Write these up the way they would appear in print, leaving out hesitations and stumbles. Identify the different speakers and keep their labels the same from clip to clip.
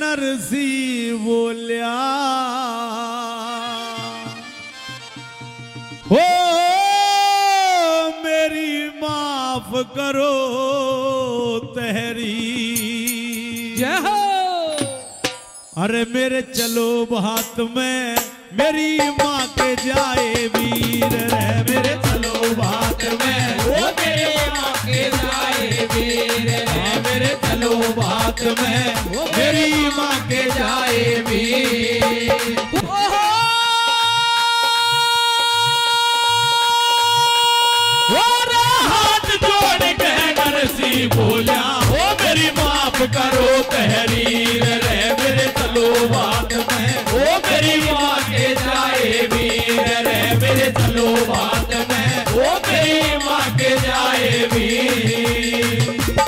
Speaker 1: नरसी बोलिया हो मेरी माफ करो तहरी
Speaker 2: जय हो।
Speaker 1: अरे मेरे चलो बात में मेरी माँ के जाए वीर रे मेरे चलो बात में
Speaker 2: वो मेरे माँ के जाए वीर रे
Speaker 1: मेरे चलो बात में
Speaker 2: वो
Speaker 1: मेरी माँ के जाए वीर हाथ जोड़ के नरसी बोलिया हो मेरी माफ करो तहरीर रे मेरे चलो बात में हो मेरी माँ के जाए वीर रे मेरे चलो बात में हो मेरी माँ के जाए वीर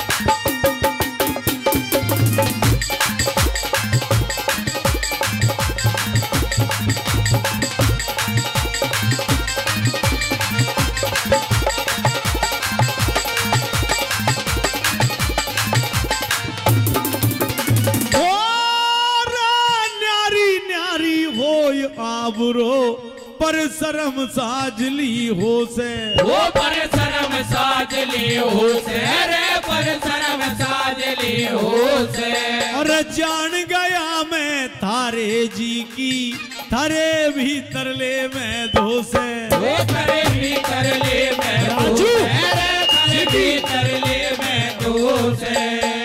Speaker 1: आवरो पर शर्म साजली हो से
Speaker 2: वो पर शर्म साजली हो से रे पर शर्म साजली हो से।
Speaker 1: अरे जान गया मैं थारे जी की थारे भीतर ले मैं दो से
Speaker 2: वो थारे भीतर ले मैं
Speaker 1: राजू
Speaker 2: थारे भीतर ले मैं दो से।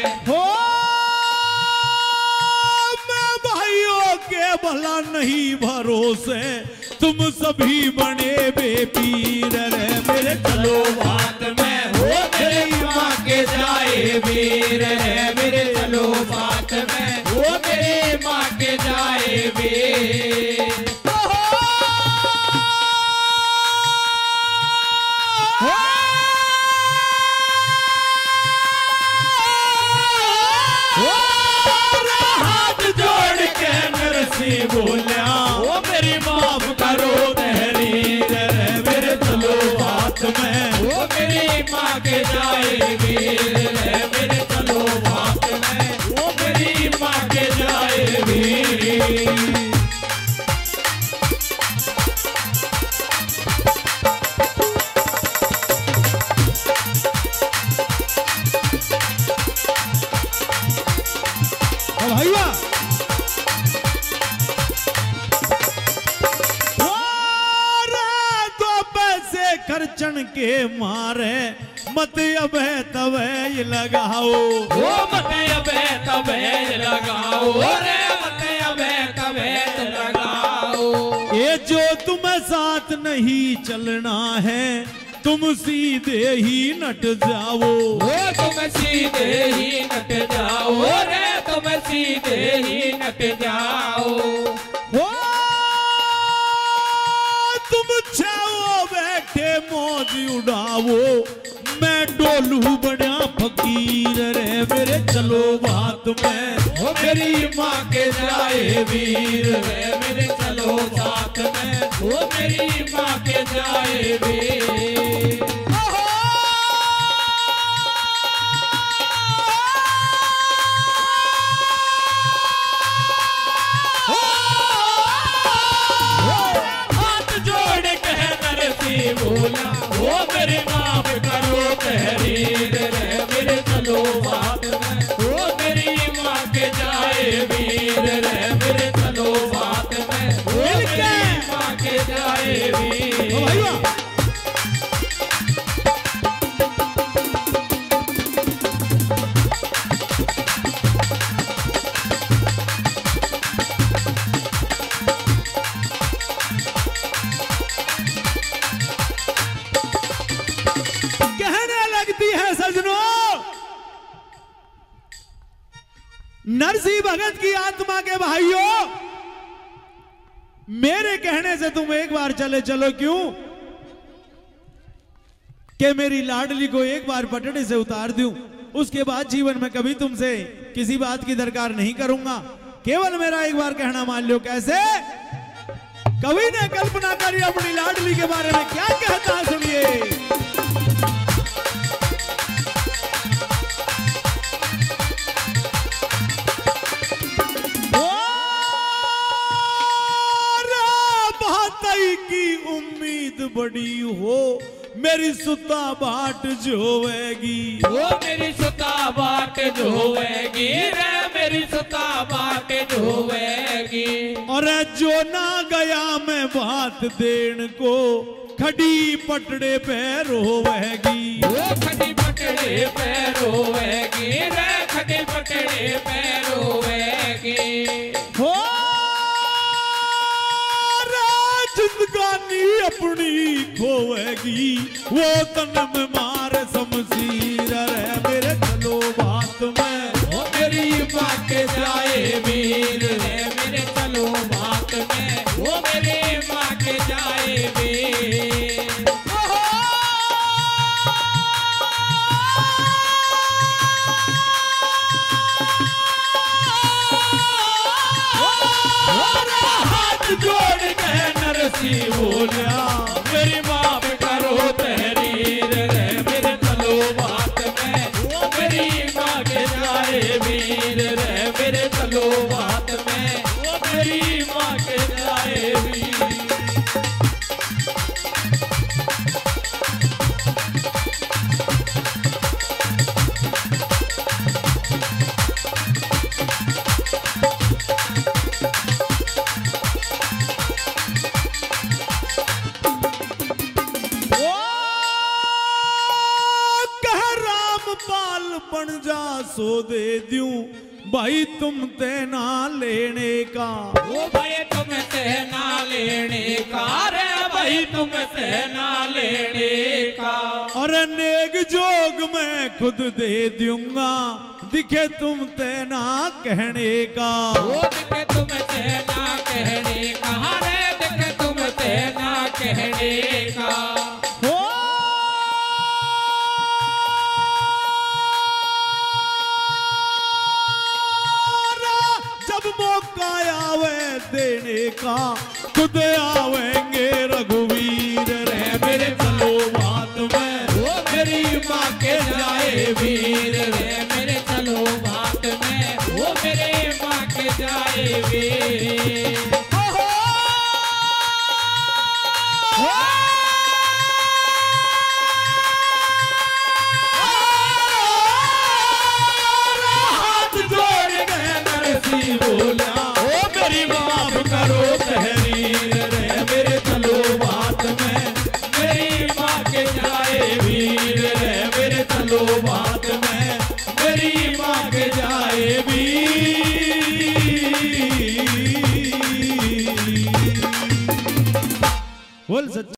Speaker 1: भला नहीं भरोसे तुम सभी बने बेपीर रे मेरे चलो बात में हो मेरी माँ के जाए वीर रे मेरे चलो बात में हो मेरी माँ के जाए वीर बोलिया वो मेरी माफ करो तहरीर रे मेरे चलो बात में वो मेरी माँ के जाए वीर रे मेरे चलो बात में वो मेरी माँ के जाए वीर भैया खर्चन के मारे मत अबे तबे लगाओ
Speaker 2: वो मत अबे तबे लगाओ रे मत अबे तबे लगाओ।
Speaker 1: ये जो तुम्हें साथ नहीं चलना है तुम सीधे ही नट जाओ
Speaker 2: वो तुम सीधे ही नट जाओ रे तुम सीधे ही नट जाओ।
Speaker 1: वो तुम छाओ बैठे मौज उड़ाओ मैं डोलू बड़ा फकीर रे मेरे चलो बात में
Speaker 2: वो मेरी माँ के जाए वीर रे मेरे चलो साथ में वो मेरी माँ के जाए वीर। बोला वो मेरे माफ करो तहरीर रे मेरे चलो बात में वो मेरी माँ के जाए वीर रे मेरे चलो बात में वो मेरी माँ के जाए वीर।
Speaker 1: नरसी भगत की आत्मा के भाइयों मेरे कहने से तुम एक बार चले चलो क्यों कि मेरी लाडली को एक बार पटड़े से उतार दूं उसके बाद जीवन में कभी तुमसे किसी बात की दरकार नहीं करूंगा केवल मेरा एक बार कहना मान लो। कैसे कवि ने कल्पना करी अपनी लाडली के बारे में क्या कहता है सुनिए। मेरी सुता बाट जोवेगी,
Speaker 2: वो मेरी सुता बाट जोवेगी रे, मेरी सुता बाट जोवेगी।
Speaker 1: और जो ना गया मैं बात देन को, खड़ी पटड़े पे रोवेगी,
Speaker 2: वो खड़ी पटड़े पे रोवेगी रे, खड़ी पटड़े पे रोवेगी।
Speaker 1: हो जिंदगानी अपनी खोवेगी, वो तन में मारे शमशीर रे, मेरे चलो बात में
Speaker 2: वो मेरी माँ के जाए वीर रे, मेरे चलो बात में वो मेरी माँ के जाए वीर। जोड़ के नरसी बोलिया, मेरी माफ करो तहरीर रे, मेरे चलो बात में वो मेरी माँ के जाए वीर रे, मेरे चलो बात में वो मेरी माँ के जाए वीर।
Speaker 1: बन जा सो दे दूं भाई तुम ते ना लेने का,
Speaker 2: वो भाई तुम से ना लेने का रे, भाई तुम से ना लेने का।
Speaker 1: और नेक जोग मैं खुद दे दूंगा, दिखे तुम ते ना कहने का,
Speaker 2: वो दिखे तुम से ना कहने का रे, दिखे तुम से ना कहने का।
Speaker 1: मौका आवे देने का, खुद आवेंगे रघुवीर रे, मेरे चलो बात में
Speaker 2: वो मेरी माँ के जाए वीर रे, मेरे चलो बात में वो मेरे माँ के जाए वीर।
Speaker 1: बोला ओ मेरी माफ करो तहरीर रे, मेरे चलो बात में
Speaker 2: मेरी माँ के जाए
Speaker 1: वीर रे, मेरे चलो बात में मेरी माँ के जाए वीर। बोल सच